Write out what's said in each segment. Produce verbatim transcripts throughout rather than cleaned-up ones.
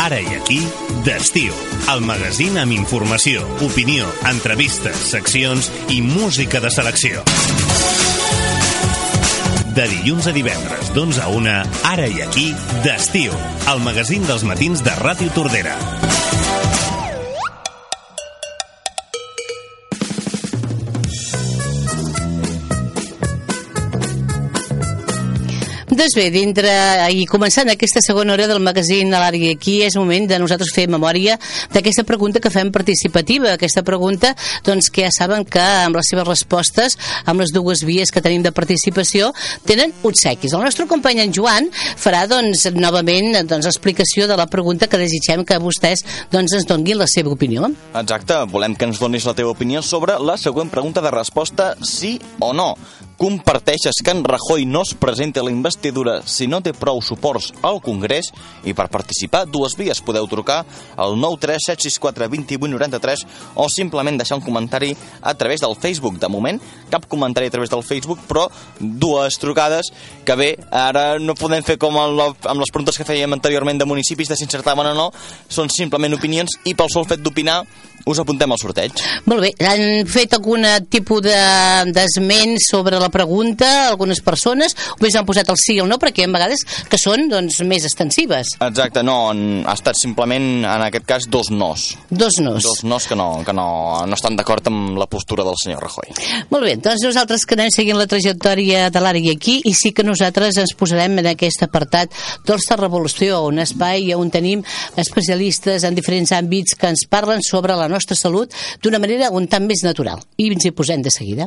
Ara i aquí, d'estiu. El magazín amb informació, opinió, entrevistes, seccions i música de selecció. De dilluns a divendres, d'onze a una, Ara i aquí, d'estiu. El magazín dels matins de Ràdio Tordera. Doncs bé, dintre i començant aquesta segona hora del magazín a l'Ara i aquí, és moment de nosaltres fer memòria d'aquesta pregunta que fem participativa, aquesta pregunta doncs, que ja saben que amb les seves respostes, amb les dues vies que tenim de participació, tenen obsequis. El nostre company en Joan farà doncs, novament doncs, explicació de la pregunta que desitgem que vostès doncs, ens donguin la seva opinió. Exacte, volem que ens donis la teva opinió sobre la següent pregunta de resposta sí o no. Comparteixes que en Rajoy no es presenta a la investidura si no té prou suports al Congrés? I per participar, dues vies. Podeu trucar al nou tres set sis quatre dos vuit nou tres o simplement deixar un comentari a través del Facebook. De moment, cap comentari a través del Facebook, però dues trucades que bé, ara no podem fer com amb les preguntes que fèiem anteriorment de municipis, de si encertaven o no, són simplement opinions i pel sol fet d'opinar us apuntem al sorteig. Molt bé, han fet algun tipus d'esment de, sobre la pregunta algunes persones, o bé han posat el sí o el no, perquè hi ha vegades que són doncs, més extensives. Exacte, no, ha estat simplement en aquest cas dos nos. Dos nos. Dos nos que no, que no, no estan d'acord amb la postura del senyor Rajoy. Molt bé, doncs nosaltres que anem seguint la trajectòria de l'Ara i aquí, i sí que nosaltres ens posarem en aquest apartat Dolça Revolució, un espai on tenim especialistes en diferents àmbits que ens parlen sobre la nostra salut d'una manera un tant més natural. I ens hi posem de seguida.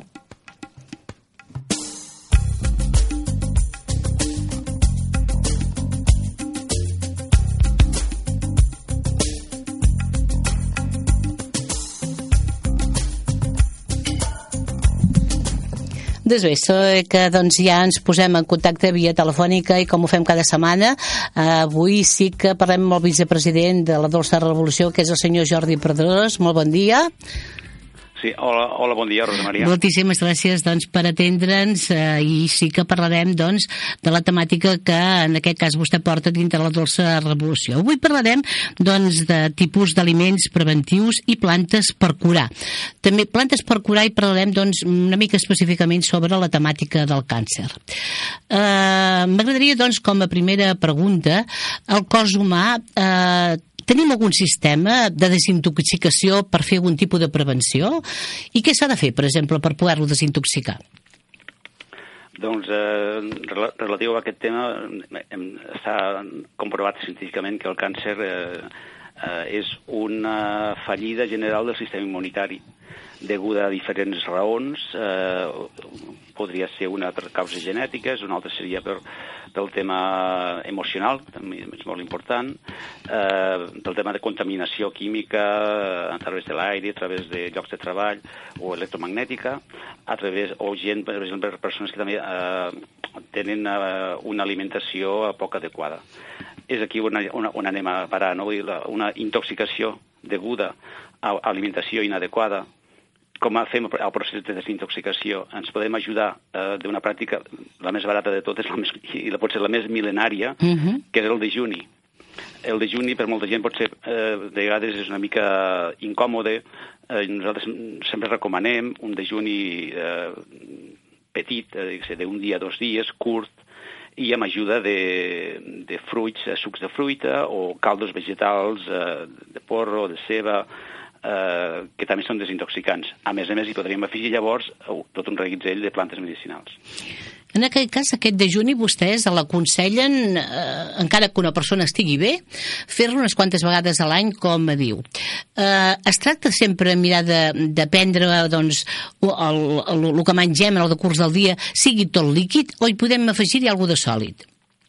Doncs bé, so que doncs, ja ens posem en contacte via telefònica i com ho fem cada setmana, eh, avui sí que parlem amb el vicepresident de la Dolça Revolució, que és el senyor Jordi Pedrós. Molt bon dia. Sí, hola, hola, bon dia, Rosa Maria. Moltíssimes gràcies doncs, per atendre'ns eh, i sí que parlarem doncs, de la temàtica que en aquest cas vostè porta dintre la Dolça Revolució. Avui parlarem doncs, de tipus d'aliments preventius i plantes per curar. També plantes per curar i parlarem doncs, una mica específicament sobre la temàtica del càncer. Eh, M'agradaria doncs, com a primera pregunta, el cos humà eh, tenim algun sistema de desintoxicació per fer algun tipus de prevenció? I què s'ha de fer, per exemple, per poder-lo desintoxicar? Doncs, eh, relatiu a aquest tema, s'ha comprovat científicament que el càncer eh, eh, és una fallida general del sistema immunitari, deguda a diferents raons. Eh, podria ser una per causes genètiques, una altra seria per, pel tema emocional, també és molt important, eh, pel tema de contaminació química a través de l'aire, a través de llocs de treball o electromagnètica, a través, o gent, per exemple, persones que també eh, tenen eh, una alimentació poc adequada. És aquí on, on, on anem a parar, no? Una intoxicació deguda a alimentació inadequada. Com fem el procés de desintoxicació? Ens podem ajudar eh, d'una pràctica, la més barata de totes, la més, i la pot ser la més mil·lenària, uh-huh. que és el dejuni. El dejuni per molta gent pot ser, eh, de vegades és una mica incòmode. Eh, nosaltres sempre recomanem un dejuni eh, petit, eh, d'un dia, dos dies, curt, i amb ajuda de, de fruits, sucs de fruita o caldos vegetals eh, de porro, de ceba, Eh, que també són desintoxicants. A més a més, hi podríem afegir llavors tot un reguitzell de plantes medicinals. En aquest cas, aquest dejuni, vostès l'aconsellen, eh, encara que una persona estigui bé, fer-lo unes quantes vegades a l'any, com diu. Eh, es tracta sempre mirar de, de prendre doncs, el, el, el que mengem en el decurs del dia, sigui tot líquid, o hi podem afegir-hi alguna de sòlid?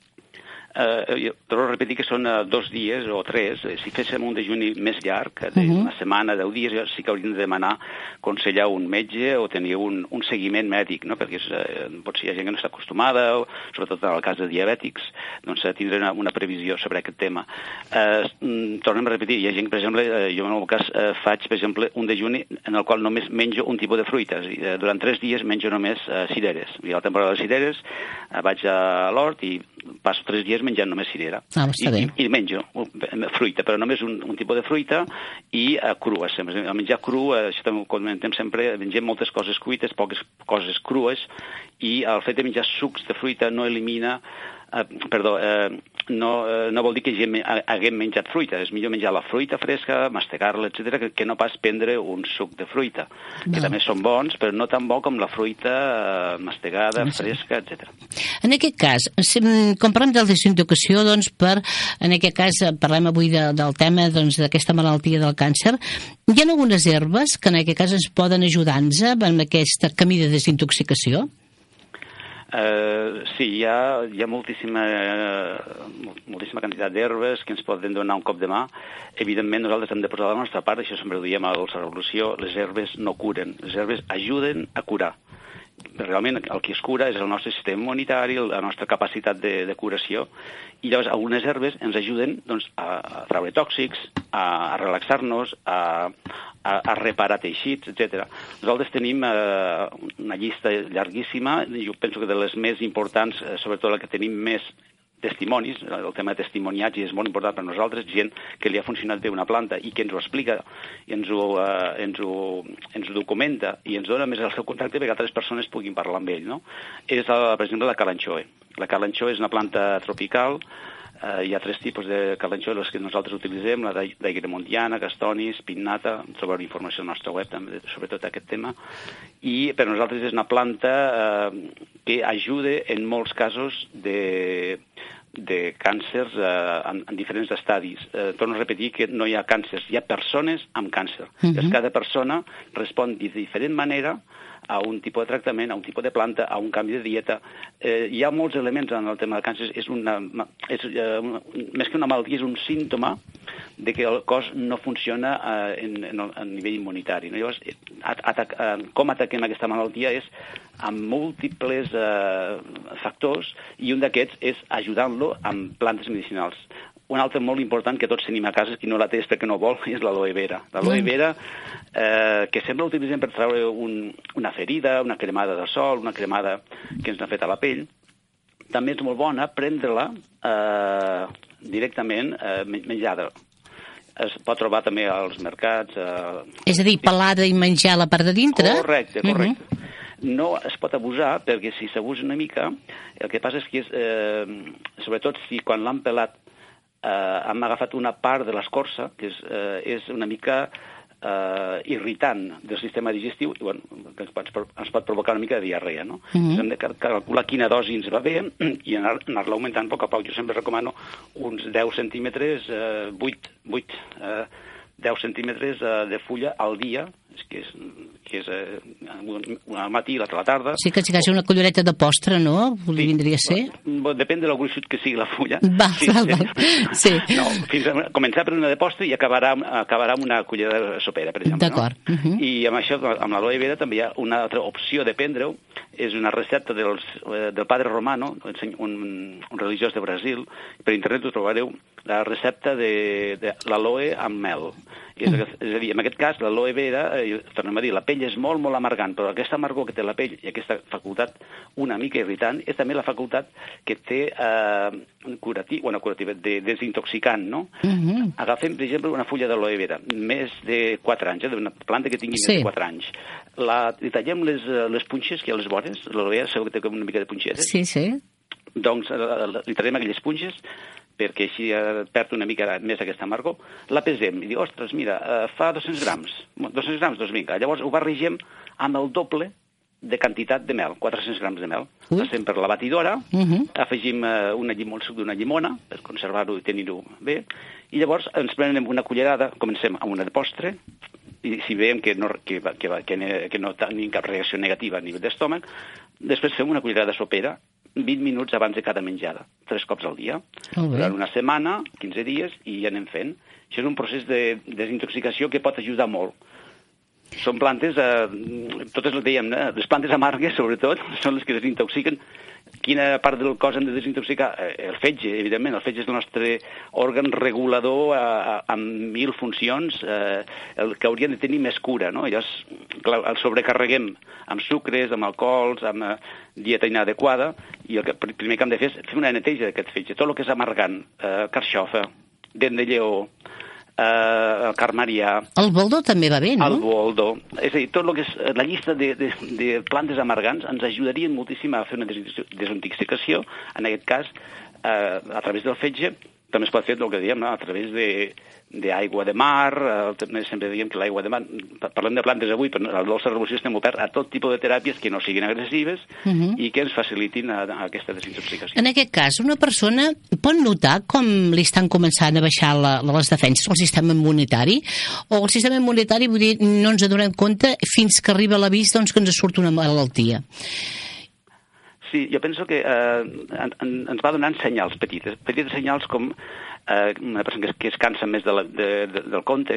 Uh, torno a repetir que són uh, dos dies o tres. Si féssim un dejuni més llarg, d'una uh-huh. setmana, deu dies, sí que hauríem de demanar consell a un metge o tenir un, un seguiment mèdic, no? Perquè és, uh, potser hi ha gent que no està acostumada, o, sobretot en el cas de diabètics, doncs uh, tindre una, una previsió sobre aquest tema. Uh, tornem a repetir, hi ha gent, per exemple, uh, jo en el cas uh, faig, per exemple, un dejuni en el qual només menjo un tipus de fruites. Uh, durant tres dies menjo només uh, cireres. I a la temporada de cireres uh, vaig a l'hort i passo tres dies menjant només cirera. Ah, està I, bé. i, I menjo fruita, però només un, un tipus de fruita i uh, crues. A menjar cru, uh, això també ho comentem sempre, mengem moltes coses cuites, poques coses crues, i el fet de menjar sucs de fruita no elimina Uh, perdó, uh, no, uh, no vol dir que haguem, haguem menjat fruita. És millor menjar la fruita fresca, mastegar-la, etcètera, que, que no pas prendre un suc de fruita, no. Que també són bons, però no tan bo com la fruita uh, mastegada, no sé. Fresca, etcètera. En aquest cas, si, com parlem de desintoxicació, doncs, per, en aquest cas, parlem avui de, del tema doncs, d'aquesta malaltia del càncer, hi ha algunes herbes que en aquest cas ens poden ajudar-nos en aquest camí de desintoxicació? Uh, sí, hi ha, hi ha moltíssima, uh, moltíssima quantitat d'herbes que ens poden donar un cop de mà. Evidentment, nosaltres hem de posar la nostra part, això sempre ho diem a la revolució, les herbes no curen, les herbes ajuden a curar. Realment el que es cura és el nostre sistema immunitari, la nostra capacitat de, de curació, i llavors algunes herbes ens ajuden doncs, a, a treure tòxics, a, a relaxar-nos, a, a, a reparar teixits, etcètera. Nosaltres tenim eh, una llista llarguíssima, jo penso que de les més importants, eh, sobretot la que tenim més testimonis, el tema de testimoniatge és molt important per a nosaltres, gent que li ha funcionat bé una planta i que ens ho explica, i ens ho, eh, ens ho, ens ho documenta i ens dona més el seu contacte perquè altres persones puguin parlar amb ell, no? És, el, per exemple, la calanchoe. La calanchoe és una planta tropical, eh, hi ha tres tipus de calanchoe, les que nosaltres utilitzem, la d'aigremontiana, castonis, pinnata, trobareu informació al nostre web també, sobretot aquest tema, i per nosaltres és una planta eh, que ajuda en molts casos de de càncers eh, en, en diferents estadis. Eh, torno a repetir que no hi ha càncers, hi ha persones amb càncer. Uh-huh. Llavors, cada persona respon de diferent manera a un tipus de tractament, a un tipus de planta, a un canvi de dieta. Eh, hi ha molts elements en el tema del càncer. És una, és, eh, una, més que una malaltia, és un símptoma de que el cos no funciona eh, en, en el, a nivell immunitari. No? Llavors, atac, eh, com ataquem aquesta malaltia és amb múltiples eh, factors, i un d'aquests és ajudant-lo amb plantes medicinals. Un altre molt important que tots tenim a casa, qui no la té és perquè no vol, és l'aloe vera. L'aloe vera, eh, que sempre l'utilitzem per treure un, una ferida, una cremada de sol, una cremada que ens ha fet a la pell, també és molt bona prendre-la eh, directament eh, menjada. Es pot trobar també als mercats. Eh... És a dir, pelada i menjar-la per de dintre? Correcte, correcte. Uh-huh. No es pot abusar, perquè si s'abusa una mica, el que passa és que, és, eh, sobretot si quan l'han pelat eh, hem agafat una part de l'escorça, que és, eh, és una mica eh, irritant del sistema digestiu, i bueno, que ens, ens pot provocar una mica de diarrea, no? Mm-hmm. Hem de calcular quina dosi ens va bé i anar, anar-la augmentant a poc a poc. Jo sempre recomano uns deu centímetres, eh, vuit, vuit, eh, deu centímetres eh, de fulla al dia, que és, que és eh, al matí i l'altra a la tarda. Sí, que si quasi una cullereta de postre, no? Sí, vindria a ser? Depèn de la gruixut que sigui la fulla. Va, sí, va, sí. va. Sí. No, fins a començar per una de postre i acabarà, acabarà amb una cullera sopera, per exemple. D'acord. No? Uh-huh. I amb això, amb l'aloe vera, també hi ha una altra opció de prendre-ho. És una recepta dels, del padre Romano, un, un religiós de Brasil. Per internet ho trobareu, la recepta de, de l'aloe amb mel. És, és a dir, en aquest cas, l'aloe vera, eh, tornem a dir, la pell és molt, molt amargant, però aquesta amargor que té la pell i aquesta facultat una mica irritant és també la facultat que té eh, curatiu, bueno, curativa, de desintoxicant, no? Uh-huh. Agafem, per exemple, una fulla d'aloe vera, més de quatre anys, eh, d'una planta que tingui sí. més de quatre anys. La, li tallem les, les punxes, que hi ha les vores, l'aloe vera segur que té una mica de punxetes. Sí, sí. Doncs li tallem aquelles punxes, perquè així perd una mica més aquesta amargor, la pesem i dic, ostres, mira, fa dos-cents grams, dos-cents grams, doncs vinga, llavors ho barregem amb el doble de quantitat de mel, quatre-cents grams de mel. Uh. Passem per la batidora, uh-huh. afegim una llimó, el suc d'una llimona, per conservar-ho i tenir-ho bé, i llavors ens prenem una cullerada, comencem amb una de postre, i si veiem que no, que, que, que, que no tenim cap reacció negativa a nivell d'estómac, després fem una cullerada sopera, vint minuts abans de cada menjada, tres cops al dia, durant una setmana, quinze dies, i ja anem fent. Això és un procés de desintoxicació que pot ajudar molt. Són plantes, eh, totes les dèiem, eh, les plantes amargues, sobretot, són les que desintoxiquen quina part del cos hem de desintoxicar? El fetge, evidentment. El fetge és el nostre òrgan regulador eh, amb mil funcions eh, el que hauríem de tenir més cura, no? Llavors, clar, el sobrecarreguem amb sucres, amb alcohols, amb eh, dieta inadequada, i el que, primer que hem de fer és fer una neteja d'aquest fetge. Tot el que és amargant, eh, carxofa, dent de lleó, Uh, el carmarià... El boldo també va bé, no? El boldo. És a dir, tot el que és la llista de, de, de plantes amargants ens ajudarien moltíssim a fer una desintoxicació, en aquest cas, uh, a través del fetge. També es pot fer el que diem, no? A través d'aigua de, de mar, eh, també sempre diem que l'aigua de mar, parlem de plantes avui, però la dolça revolució estem obert a tot tipus de teràpies que no siguin agressives uh -huh. i que ens facilitin a, a aquesta desintoxicació. En aquest cas, una persona pot notar com li estan començant a baixar la, les defenses, el sistema immunitari, o el sistema immunitari, vull dir, no ens adonem compte fins que arriba l'avís doncs, que ens surt una malaltia. Sí, jo penso que eh, en, en, ens va donant senyals petites, petites senyals com eh, una persona que es, que es cansa més de la, de, de, del compte,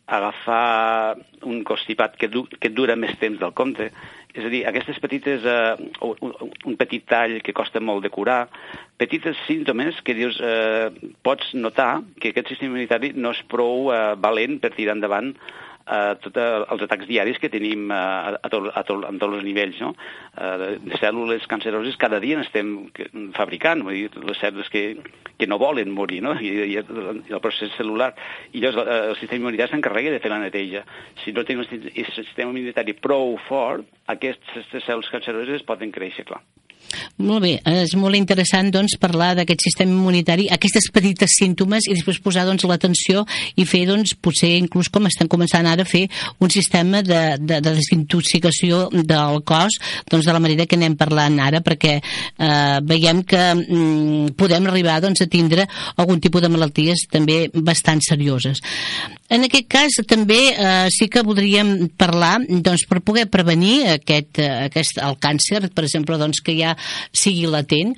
agafar un constipat que, du, que dura més temps del compte, és a dir, aquestes petites, eh, un, un petit tall que costa molt de curar, petites símptomes que dius, eh, pots notar que aquest sistema immunitari no és prou eh, valent per tirar endavant a tots els atacs diaris que tenim a, a, tot, a, tot, a tots els nivells, no? De, de cèl·lules canceroses cada dia n'estem fabricant, vull dir, les cèl·lules que, que no volen morir, no? I, i el procés cel·lular. I llavors el, el sistema immunitari s'encarrega de fer la neteja. Si no tenim un sistema immunitari prou fort, aquestes cèl·lules canceroses poden créixer, clar. Molt bé, és molt interessant doncs, parlar d'aquest sistema immunitari, aquestes petites símptomes i després posar doncs, l'atenció i fer doncs, potser inclús com estan començant ara a fer un sistema de, de, de desintoxicació del cos doncs, de la manera que anem parlant ara perquè eh, veiem que mm, podem arribar doncs, a tindre algun tipus de malalties també bastant serioses. En aquest cas també eh, sí que voldríem parlar doncs, per poder prevenir aquest, aquest, el càncer, per exemple, doncs, que ja sigui latent.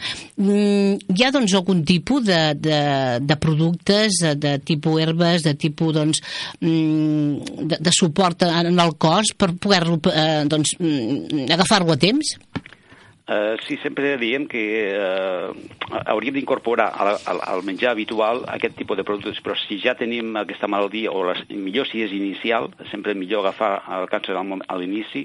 Hi ha doncs, algun tipus de, de, de productes, de tipus herbes, de tipus doncs, de, de suport en el cos per poder-lo eh, doncs, agafar-lo a temps? Uh, sí, sempre diem que uh, hauríem d'incorporar al, al, al menjar habitual aquest tipus de productes, però si ja tenim aquesta malaltia, o les, millor si és inicial, sempre millor agafar el càncer al, a l'inici,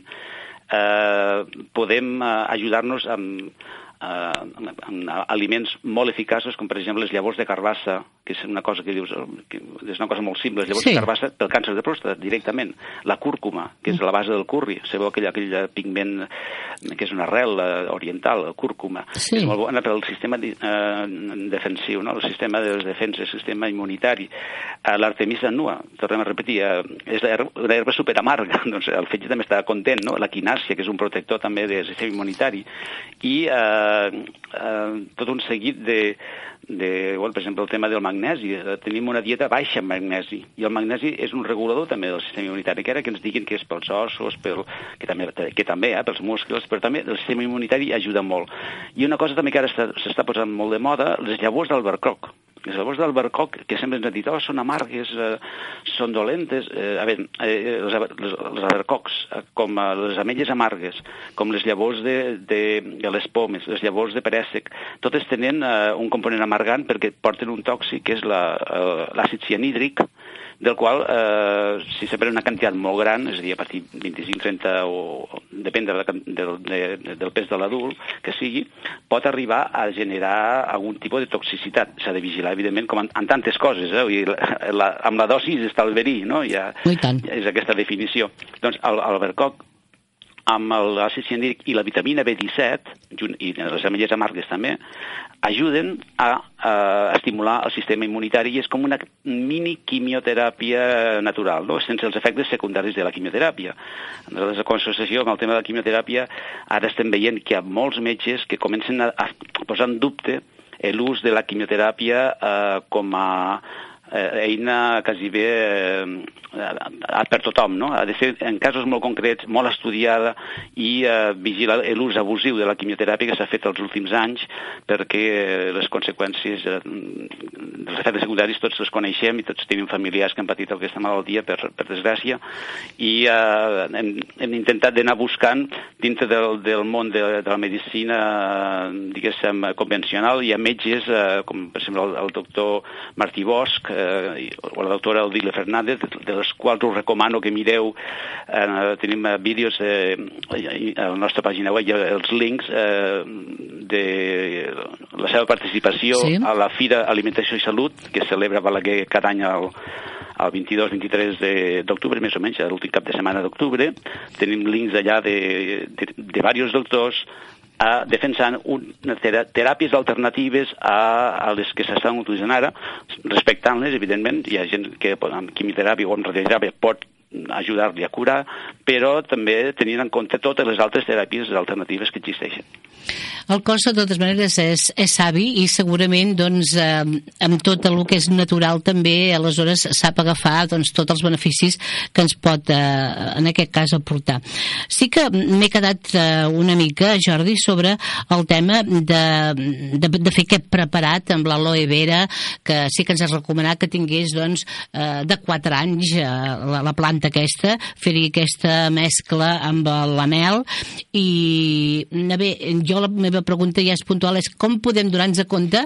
uh, podem uh, ajudar-nos amb, uh, amb, amb aliments molt eficaços, com per exemple les llavors de carbassa, que és una cosa que dius, que és una cosa molt simple, les llavors sí. de carbassa pel càncer de pròstata, directament. La cúrcuma, que és la base del curri, sabeu aquell, aquell pigment que és una arrel oriental, la cúrcuma, sí. és molt bona per al sistema eh, defensiu, no? El sistema de les defenses, el sistema immunitari. Eh, L'artemisa nua, tornem a repetir, eh, és una herba superamarga, doncs el fetge també està content, no? La quinàcia, que és un protector també del sistema immunitari, i eh, eh, tot un seguit de De, bueno, per exemple, el tema del magnesi. Tenim una dieta baixa en magnesi, i el magnesi és un regulador també del sistema immunitari, que ara que ens diguin que és pels ossos, pel, que també, que també eh, pels muscles, però també el sistema immunitari ajuda molt. I una cosa també que ara s'està posant molt de moda, les llavors d'albercoc. Les llavors d'albercoc, que sempre ens han dit, oh, són amargues, eh, són dolentes. Eh, a veure, eh, les, les, les albercocs, eh, com eh, les ametlles amargues, com les llavors de, de, de les pomes, les llavors de préssec, totes tenen eh, un component amargant perquè porten un tòxic, que és l'àcid cianhídric, del qual, eh, si se pren una quantitat molt gran, és a dir, a partir de vint-i-cinc trenta, o depèn de la, del, de, del pes de l'adult que sigui, pot arribar a generar algun tipus de toxicitat. S'ha de vigilar, evidentment, com en, en tantes coses. Eh? Vull dir, la, la, amb la dosi està el verí, no? Ja, ja és aquesta definició. Doncs el, el albercoc, amb l'àcid cianhídric i la vitamina B disset, i les ametlles amargues també, ajuden a, a estimular el sistema immunitari, i és com una mini quimioteràpia natural, no? Sense els efectes secundaris de la quimioteràpia. Nosaltres, a Consolació, amb el tema de la quimioteràpia, ara estem veient que hi ha molts metges que comencen a, a posar en dubte l'ús de la quimioteràpia eh, com a eh, eina quasi bé eh, per tothom, no? Ha de ser en casos molt concrets, molt estudiada i eh, vigilar l'ús abusiu de la quimioteràpia que s'ha fet els últims anys, perquè les conseqüències eh, dels efectes secundaris tots els coneixem i tots tenim familiars que han patit aquesta malaltia, per, per desgràcia, i eh, hem, hem intentat d'anar buscant dintre del, del món de, de la medicina, diguéssim, convencional. Hi ha metges, eh, com per exemple el, el doctor Martí Bosch eh, o la doctora Odile Fernández, dels quals us recomano que mireu, eh, tenim vídeos eh, a la nostra pàgina web, els links eh, de la seva participació sí. a la Fira Alimentació i Salut, que es celebra a Balaguer cada any al, el vint-i-dos vint-i-tres d'octubre, més o menys, l'últim cap de setmana d'octubre. Tenim links allà de, de, de diversos doctors a, defensant una teràpies alternatives a, a les que s'estan utilitzant ara, respectant-les, evidentment. Hi ha gent que amb quimioteràpia o amb radioteràpia pot ajudar-li a curar, però també tenint en compte totes les altres teràpies alternatives que existeixen. El cos, de totes maneres, és, és savi i segurament doncs, eh, amb tot el que és natural també, aleshores sap agafar doncs, tots els beneficis que ens pot, eh, en aquest cas, aportar. Sí que m'he quedat eh, una mica, Jordi, sobre el tema de, de, de fer aquest preparat amb l'aloe vera, que sí que ens has recomanat que tingués doncs, eh, de quatre anys eh, la, la planta aquesta, fer-hi aquesta mescla amb la mel i, bé, jo la meva pregunta ja és puntual, és com podem donar-nos compte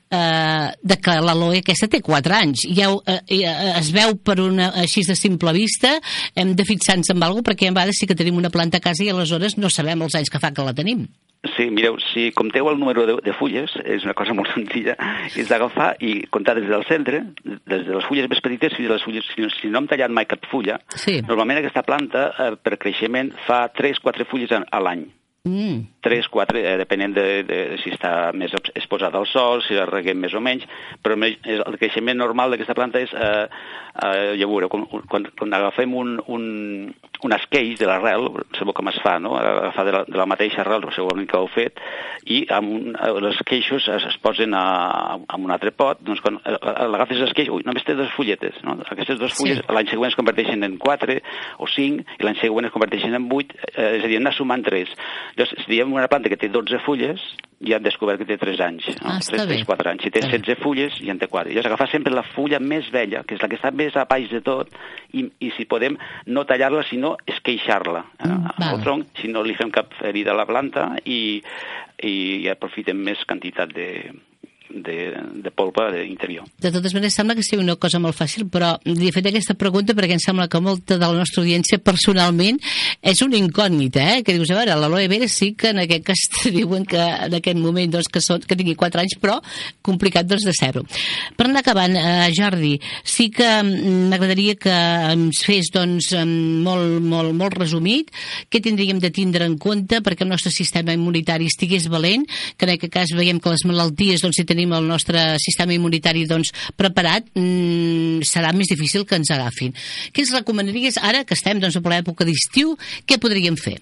eh, de que l'aloe aquesta té quatre anys? Ja eh, es veu per una, així de simple vista, hem de fixar-nos en alguna cosa, perquè a vegades sí que tenim una planta a casa i aleshores no sabem els anys que fa que la tenim. Sí, mireu, si compteu el número de, de fulles, és una cosa molt senzilla, és d'agafar i comptar des del centre, des de les fulles més petites fins a les fulles, si no, si no hem tallat mai cap fulla, sí. Normalment aquesta planta, eh, per creixement, fa tres quatre fulles a, a l'any. Mm. tres, quatre, eh, depenent de, de si està més exposada al sol, si la reguem més o menys, però el creixement normal d'aquesta planta és, eh, eh, ja veureu, quan, quan agafem un, un, un esqueix de l'arrel, sabeu com es fa, no? Agafar de la, de la mateixa arrel, segurament que ho heu fet, i amb un, els esqueixos es, es posen a, a un altre pot, doncs quan l'agafes l'esqueix, ui, només té dues fulletes, no? Aquestes dues fulles sí. L'any següent es converteixen en quatre o cinc, i l'any següent es converteixen en vuit, eh, és a dir, anar sumant tres. Llavors, si diem una planta que té dotze fulles, ja hem descobert que té tres anys, no? Ah, tres, tres, quatre anys. Si té setze fulles, ja en té quatre. Llavors, agafar sempre la fulla més vella, que és la que està més a baix de tot, i, i si podem, no tallar-la, sinó esqueixar-la. Eh? Mm, al tronc, si no li fem cap ferida a la planta i, i aprofitem més quantitat de... De, de polpa interior. De totes maneres, sembla que sigui una cosa molt fàcil, però li he fet aquesta pregunta perquè em sembla que molta de la nostra audiència personalment és una incògnita, eh? Que dius, a veure, l'aloe vera sí que en aquest cas diuen que en aquest moment doncs, que, són, que tingui quatre anys, però complicat doncs de zero. Per anar acabant, eh, Jordi, sí que m'agradaria que ens fes doncs molt, molt, molt resumit què tindríem de tindre en compte perquè el nostre sistema immunitari estigués valent, que en aquest cas veiem que les malalties, doncs, si tenim el nostre sistema immunitari doncs, preparat, mmm, serà més difícil que ens agafin. Què ens recomanaries ara que estem doncs, a l'època d'estiu? Què podríem fer?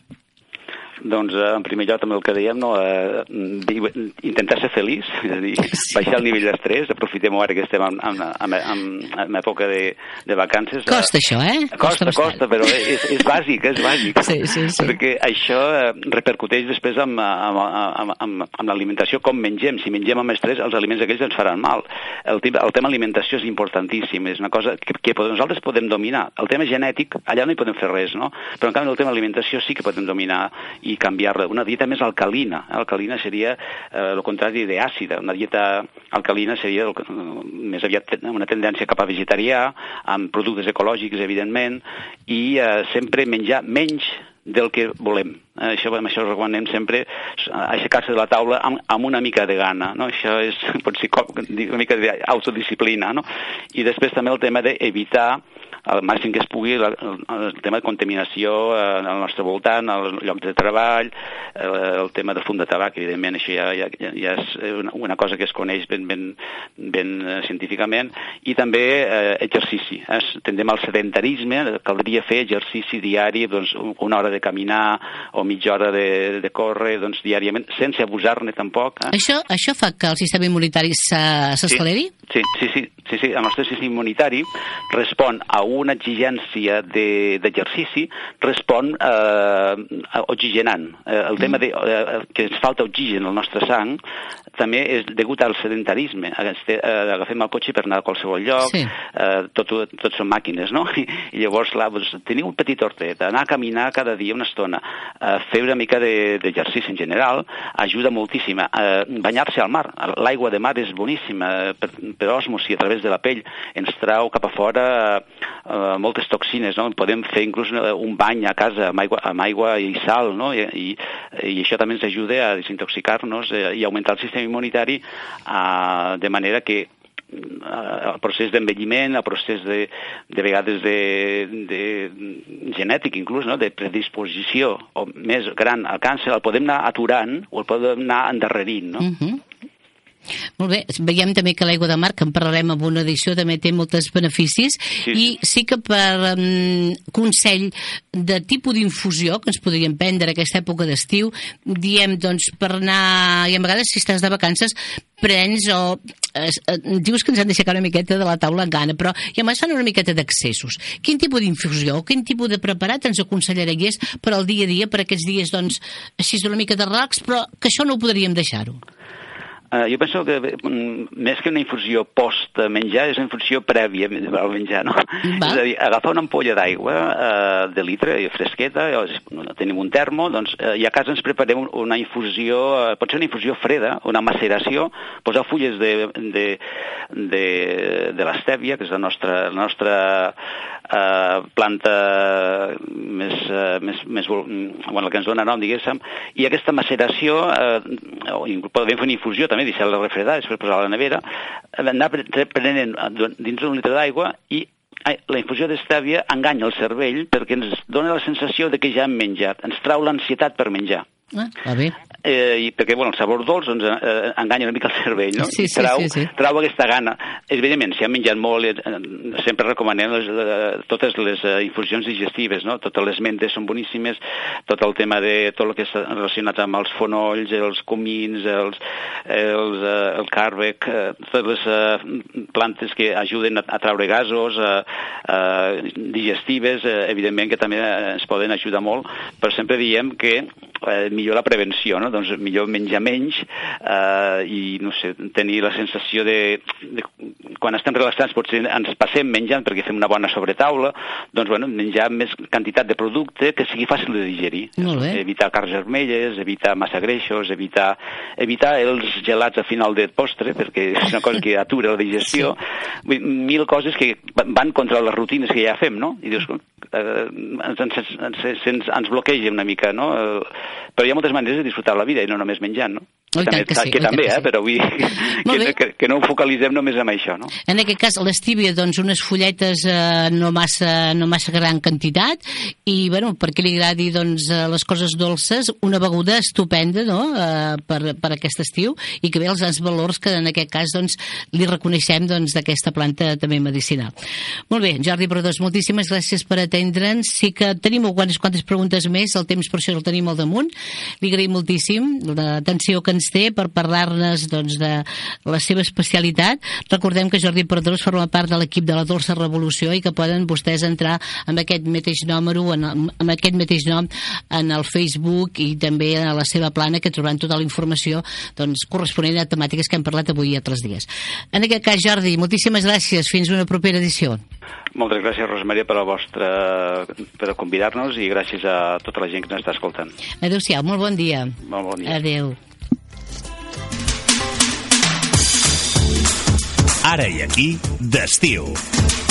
Doncs, eh, en primer lloc, també el que dèiem, no? eh, intentar ser feliç, és a dir, sí. Baixar el nivell d'estrès, aprofitem ara que estem en, en, en, en, en època de, de vacances. Costa això, eh? Costa, costa, costa però és, és bàsic, és bàsic. Sí, sí, sí. Perquè això eh, repercuteix després amb, amb, amb, amb, amb l'alimentació, com mengem. Si mengem amb estrès, els aliments aquells ens faran mal. El, el tema alimentació és importantíssim, és una cosa que, que nosaltres podem dominar. El tema genètic, allà no hi podem fer res, no? Però en canvi el tema alimentació sí que podem dominar i canviar-la. Una dieta més alcalina. Alcalina seria eh, el contrari d'àcida. Una dieta alcalina seria el, més aviat una tendència cap a vegetarià, amb productes ecològics, evidentment, i eh, sempre menjar menys del que volem. Eh, això, amb això recomanem sempre aixecar-se de la taula amb, amb una mica de gana, no? Això és, pot ser una mica d'autodisciplina, no? I després també el tema d'evitar al màxim que es pugui el, el tema de contaminació eh, al nostre voltant, al lloc de treball, el, el tema de fum de tabac, evidentment, això ja, ja, ja és una, una cosa que es coneix ben, ben, ben uh, científicament, i també eh, exercici. Eh? Tendem al sedentarisme, caldria fer exercici diari, doncs, una hora de caminar o mitja hora de, de córrer, doncs, diàriament, sense abusar-ne tampoc. Eh? Això, això fa que el sistema immunitari s'acceleri? Sí, sí, sí, sí, sí, el nostre sistema immunitari respon a una exigència d'exercici, respon eh, oxigenant. Eh, el tema de, eh, que ens falta oxigen al nostre sang també és degut al sedentarisme. Este, eh, agafem el cotxe per anar a qualsevol lloc, sí. eh, tot, tot són màquines, no? I, i llavors, clar, doncs, tenir un petit hortet, anar a caminar cada dia una estona, eh, fer una mica d'exercici de, en general, ajuda moltíssim. Eh, Banyar-se al mar. L'aigua de mar és boníssima, per, per osmosi, a través de la pell, ens trau cap a fora eh, moltes toxines, no? Podem fer inclús un bany a casa amb aigua, amb aigua i sal, no? I, i, i això també ens ajuda a desintoxicar-nos eh, i augmentar el sistema immunitari uh, de manera que uh, el procés d'envelliment, el procés de, de vegades de, de genètic inclús, no? De predisposició o més gran al càncer, el podem anar aturant o el podem anar endarrerint, no? Uh-huh. Molt bé, veiem també que l'aigua de mar, que en parlarem en una edició, també té molts beneficis, sí. I sí que per um, consell de tipus d'infusió que ens podríem prendre aquesta època d'estiu, diem, doncs, per anar, i a vegades si estàs de vacances, prens o eh, dius que ens han d'aixecar una miqueta de la taula en gana, però i a més fan una miqueta d'accessos. Quin tipus d'infusió, quin tipus de preparat ens aconsellaries per al dia a dia, per aquests dies, doncs, així una mica de relax, però que això no ho podríem deixar-ho? Uh, jo penso que mm, més que una infusió post-menjar és una infusió prèvia al menjar, no? Va. És a dir, agafar una ampolla d'aigua uh, de litre, fresqueta, o, tenim un termo, doncs, uh, i a casa ens preparem una infusió, uh, pot ser una infusió freda, una maceració, posar fulles de, de, de, de l'estèvia, que és la nostra, la nostra uh, planta més, uh, més, més, bueno, la que ens dona nom, diguéssim, i aquesta maceració, uh, podem fer una infusió també, deixar-la refredar, després posar a la nevera, anar prenent dins d'un litre d'aigua i la infusió d'estèvia enganya el cervell perquè ens dona la sensació de que ja hem menjat, ens trau l'ansietat per menjar. Ah, va bé. Eh, i perquè, bueno, el sabor dolç doncs, eh, enganya una mica el cervell, no? Sí, sí, trau, sí, sí. Trau aquesta gana. Evidentment, si han menjat molt, eh, sempre recomanem les, eh, totes les eh, infusions digestives, no? Totes les mentes són boníssimes, tot el tema de tot el que està relacionat amb els fonolls, els comins, els, els, eh, el càrrec, eh, totes les eh, plantes que ajuden a, a traure gasos eh, eh, digestives, eh, evidentment que també ens poden ajudar molt, però sempre diem que eh, millor la prevenció, no? Doncs millor menjar menys eh, i, no sé, tenir la sensació de, de quan estem relaxats potser ens passem menjant perquè fem una bona sobretaula, doncs, bueno, menjar més quantitat de producte que sigui fàcil de digerir. Evitar carns vermelles, evitar massa greixos, evitar, evitar els gelats a final de postre, perquè és una cosa que atura la digestió. Sí. Mil coses que van contra les rutines que ja fem, no? I dius, eh, ens, ens, ens, ens, ens bloqueja una mica, no? Però hi ha moltes maneres de disfrutar la vida i no només menjant, no? Oh, també, que sí, que també, eh? sí. Però vull dir que, que, que no ho focalitzem només en això, no? En aquest cas, l'estíbia, doncs, unes fulletes eh, no, massa, no massa gran quantitat i, bueno, perquè li agradi, doncs, les coses dolces, una beguda estupenda, no?, eh, per, per aquest estiu i que ve els, els valors que, en aquest cas, doncs, li reconeixem, doncs, d'aquesta planta també medicinal. Molt bé, Jordi Pradós, moltíssimes gràcies per atendre'ns. Sí que tenim algunes quantes preguntes més, el temps per això el tenim al damunt. Li agraïm moltíssim l'atenció que ens té per parlar-nos, doncs, de la seva especialitat. Recordem que Jordi Pradós forma part de l'equip de la Dolça Revolució i que poden vostès entrar amb aquest mateix número, en, amb aquest mateix nom en el Facebook i també a la seva plana, que trobaran tota la informació, doncs, corresponent a temàtiques que hem parlat avui i altres dies. En aquest cas, Jordi, moltíssimes gràcies. Fins una propera edició. Moltes gràcies, Rosa Maria, per, la vostra, per convidar-nos i gràcies a tota la gent que ens està escoltant. Adéu-siau, molt bon dia. Molt bon dia. Adéu. Ara i aquí, d'estiu.